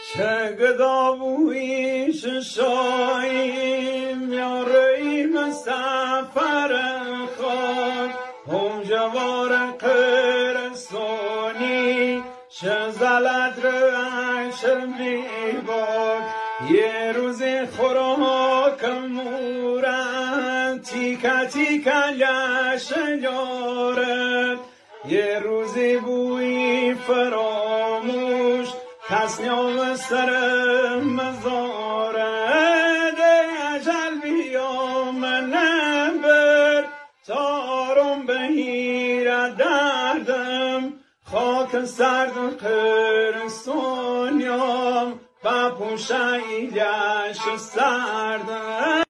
چه گدابویش شاییم یاریم سفر خود هم جوار قرسونی چه زلد رعش بیباد یه روزی خوراک مورد تیکه تیکه لش یارد یه روزی بوی فراموش کس نیام سر مزارد اجل بیام نبر تارم بهیر دردم خاک سرد قرسونیام و پوشه ایلش سردم